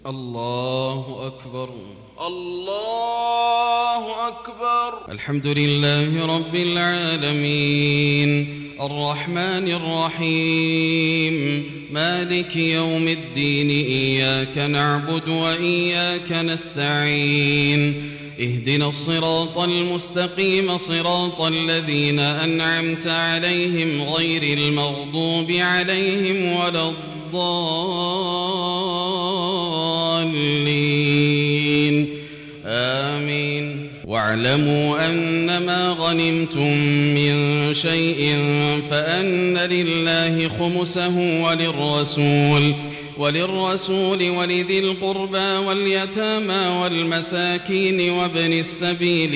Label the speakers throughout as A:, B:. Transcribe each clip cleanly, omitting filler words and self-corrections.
A: الله أكبر
B: الله أكبر.
A: الحمد لله رب العالمين الرحمن الرحيم مالك يوم الدين إياك نعبد وإياك نستعين اهدنا الصراط المستقيم صراط الذين أنعمت عليهم غير المغضوب عليهم ولا الضالين آمين. واعلموا أنما غنمتم من شيء فأن لله خمسه وللرسول ولذي القربى واليتامى والمساكين وابن السبيل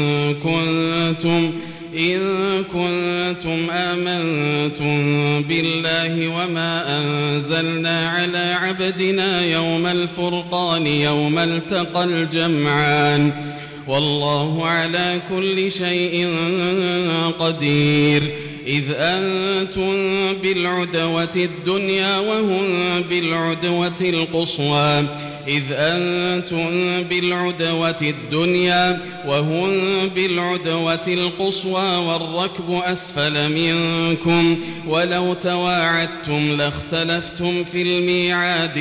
A: إن كنتم آمنتم بالله وما أنزلنا على عبدنا يوم الفرقان يوم التقى الجمعان والله على كل شيء قدير. إذ أنتم بالعدوة الدنيا وهم بالعدوة القصوى والركب أسفل منكم الله تواعدتم لاختلفتم في الميعاد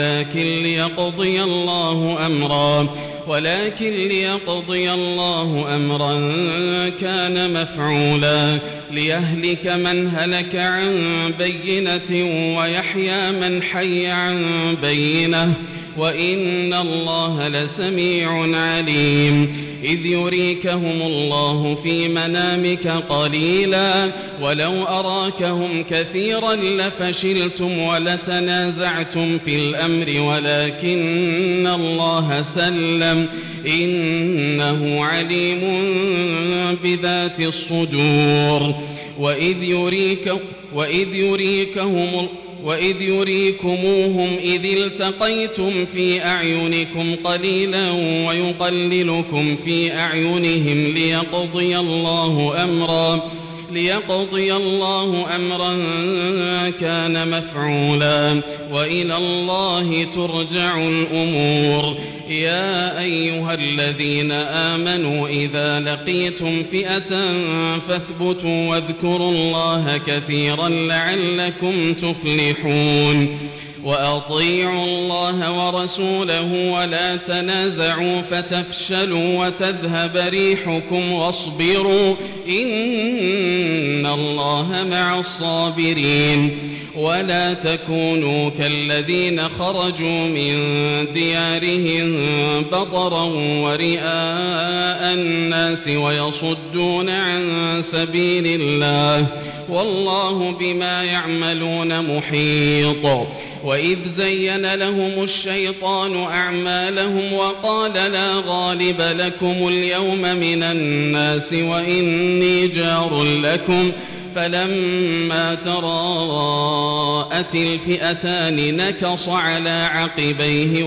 A: ولكن ليقضي الله أمرا كان مفعولا ليهلك من هلك عن بينة ويحيى من حي عن بينة وإن الله لسميع عليم. إذ يريكهم الله في منامك قليلا ولو أراكهم كثيرا لفشلتم ولتنازعتم في الأمر ولكن الله سلم إنه عليم بذات الصدور. وإذ يريكموهم إذ التقيتم في أعينكم قليلا ويقللكم في أعينهم ليقضي الله أمرا كان مفعولا وإلى الله ترجع الأمور. يا أيها الذين آمنوا إذا لقيتم فئة فاثبتوا واذكروا الله كثيرا لعلكم تفلحون. وأطيعوا الله ورسوله ولا تنازعوا فتفشلوا وتذهب ريحكم واصبروا إن الله مع الصابرين. ولا تكونوا كالذين خرجوا من ديارهم بطرا ورئاء الناس ويصدون عن سبيل الله والله بما يعملون محيط. وإذ زين لهم الشيطان أعمالهم وقال لا غالب لكم اليوم من الناس وإني جار لكم فلما تراءت الفئتان نكص على عقبيه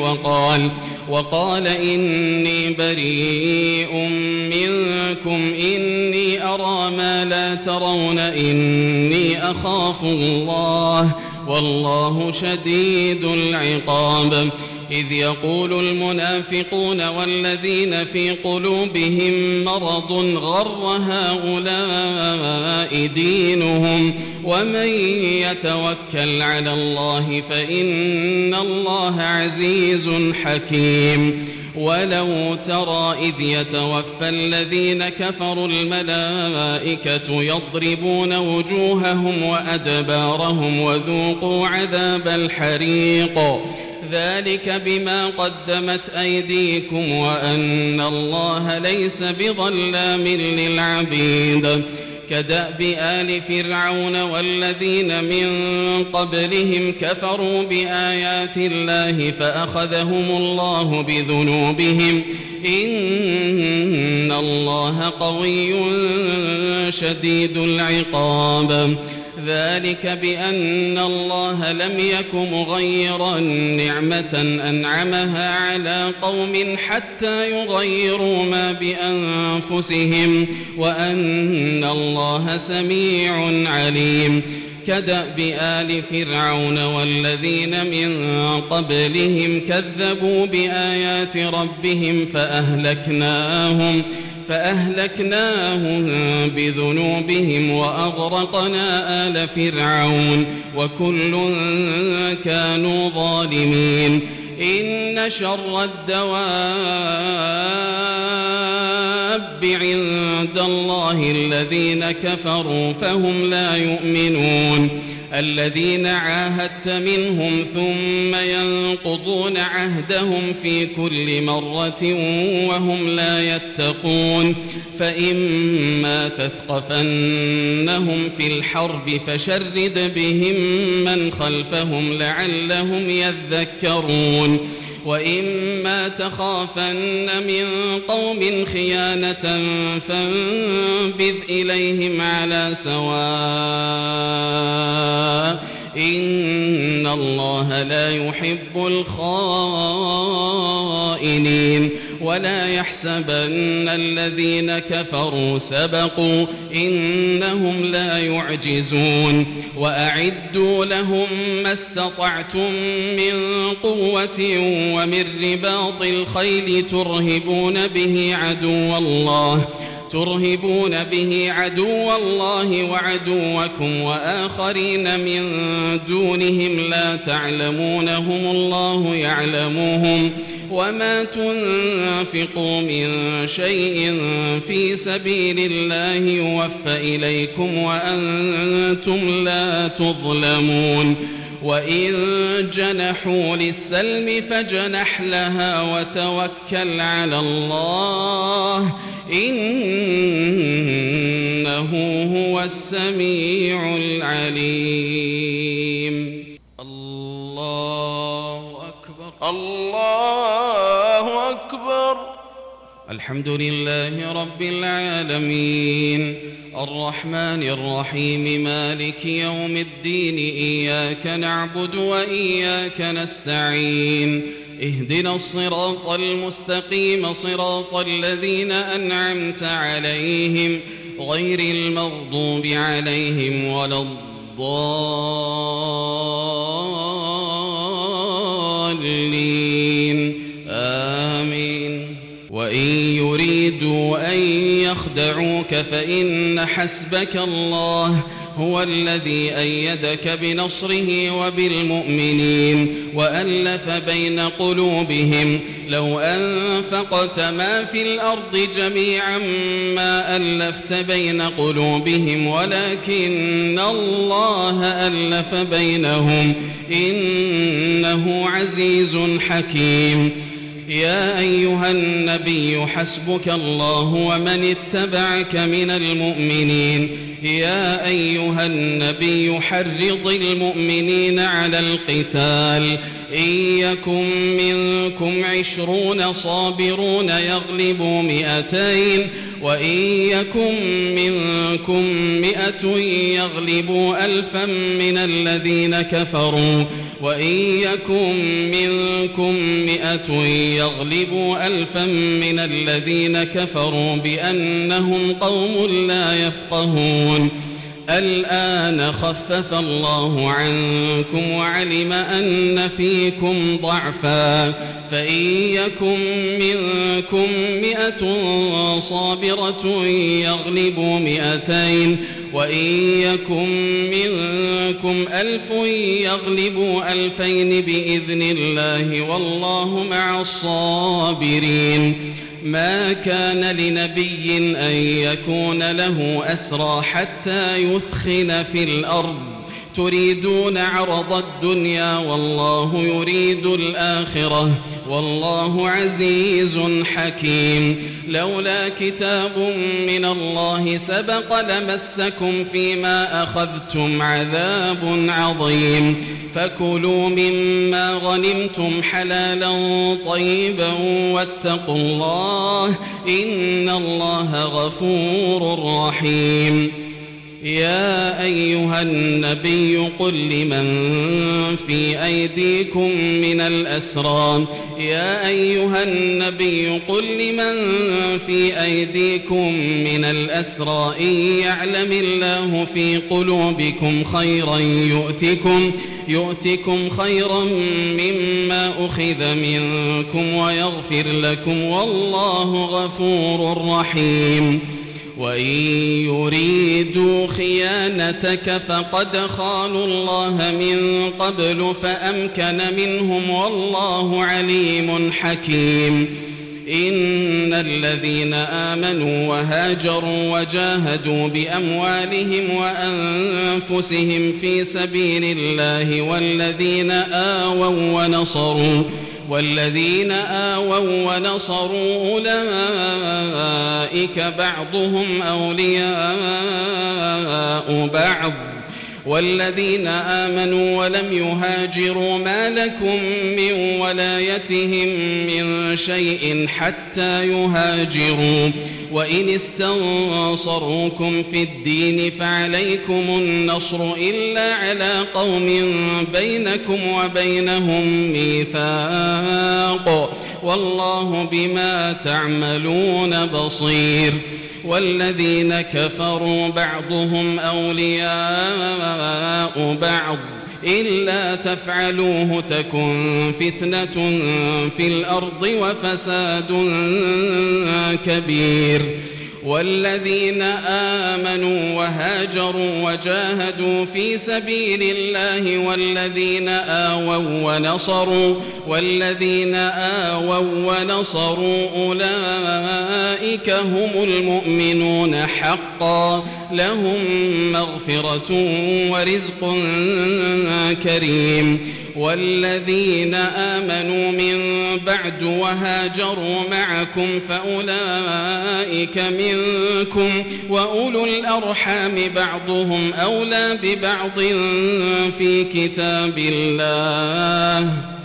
A: وقال إني بريء منكم إني أرى ما لا ترون إني أخاف الله والله شديد العقاب. إذ يقول المنافقون والذين في قلوبهم مرض غر هؤلاء دينهم ومن يتوكل على الله فإن الله عزيز حكيم. ولو ترى إذ يتوفى الذين كفروا الملائكة يضربون وجوههم وأدبارهم وذوقوا عذاب الحريق ذلك بما قدمت أيديكم وأن الله ليس بظلام للعبيد. كدأب آل فرعون والذين من قبلهم كفروا بآيات الله فأخذهم الله بذنوبهم إن الله قوي شديد العقاب. ذلك بأن الله لم يك مغيرا نعمة أنعمها على قوم حتى يغيروا ما بأنفسهم وأن الله سميع عليم. كدأب آل فرعون والذين من قبلهم كذبوا بآيات ربهم فأهلكناهم بذنوبهم وأغرقنا آل فرعون وكل كانوا ظالمين إن شر الدواب عند الله الذين كفروا فهم لا يؤمنون الذين عاهدت منهم ثم ينقضون عهدهم في كل مرة وهم لا يتقون فإما تثقفنهم في الحرب فشرد بهم من خلفهم لعلهم يذكرون وإما تخافن من قوم خيانة فانبذ إليهم على سواء إن الله لا يحب الخائنين ولا يحسبن الذين كفروا سبقوا إنهم لا يعجزون وأعدوا لهم ما استطعتم من قوة ومن رباط الخيل ترهبون به عدو الله وعدوكم وآخرين من دونهم لا تعلمونهم الله يعلمهم وما تنفقوا من شيء في سبيل الله يوفى إليكم وأنتم لا تظلمون وإن جنحوا للسلم فاجنح لها وتوكل على الله إنه هو السميع العليم الله أكبر
B: الله أكبر.
A: الحمد لله رب العالمين الرحمن الرحيم مالك يوم الدين إياك نعبد وإياك نستعين اهدنا الصراط المستقيم صراط الذين أنعمت عليهم غير المغضوب عليهم ولا الضالين آمين. وإن يريدوا أن يخدعوك فإن حسبك الله هو الذي أيدك بنصره وبالمؤمنين وألف بين قلوبهم لو أنفقت ما في الأرض جميعا ما ألفت بين قلوبهم ولكن الله ألف بينهم إنه عزيز حكيم. يا أيها النبي حسبك الله ومن اتبعك من المؤمنين. يا أيها النبي حرض المؤمنين على القتال إن يكن منكم 20 صابرون يغلبوا 200 وإن يكن منكم 100 يغلبوا 1000 من الذين كفروا وإن يكن منكم 100 يغلبوا 1000 من الذين كفروا بأنهم قوم لا يفقهون. الآن خفف الله عنكم وعلم أن فيكم ضعفا فإن يكن منكم 100 صابرة يغلبوا 200 وإن يكن منكم 1000 يغلبوا 2000 بإذن الله والله مع الصابرين. ما كان لنبي أن يكون له أسرى حتى يثخن في الأرض تريدون عرض الدنيا والله يريد الآخرة والله عزيز حكيم. لولا كتاب من الله سبق لمسكم فيما أخذتم عذاب عظيم فكلوا مما غنمتم حلالا طيبا واتقوا الله إن الله غفور رحيم. يا أيها النبي قل لمن في أيديكم من الأسرى يا أيها النبي قل لمن في أيديكم من الأسرى إن يعلم الله في قلوبكم خيرا يؤتكم خيرا مما أخذ منكم ويغفر لكم والله غفور رحيم وإن يريدوا خيانتك فقد خانوا الله من قبل فأمكن منهم والله عليم حكيم إن الذين آمنوا وهاجروا وجاهدوا بأموالهم وأنفسهم في سبيل الله والذين آووا ونصروا أولئك بعضهم أولياء بعض والذين آمنوا ولم يهاجروا ما لكم من ولايتهم من شيء حتى يهاجروا وإن استنصروكم في الدين فعليكم النصر إلا على قوم بينكم وبينهم ميثاق والله بما تعملون بصير والذين كفروا بعضهم أولياء بعض إلا تفعلوه تكن فتنة في الأرض وفساد كبير والذين آمنوا وهاجروا وجاهدوا في سبيل الله والذين آووا ونصروا أولئك هم المؤمنون حقا لهم مغفرة ورزق كريم والذين آمنوا من بعد وهاجروا معكم فأولئك منكم وأولو الأرحام بعضهم أولى ببعض في كتاب الله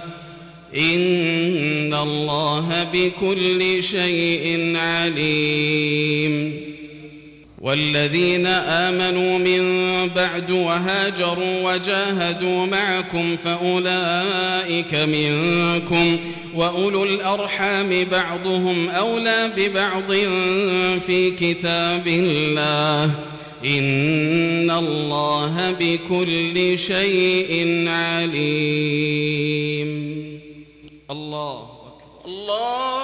A: إن الله بكل شيء عليم والذين آمنوا من بعد وهاجروا وجاهدوا معكم فأولئك منكم وأولو الأرحام بعضهم أولى ببعض في كتاب الله إن الله بكل شيء عليم الله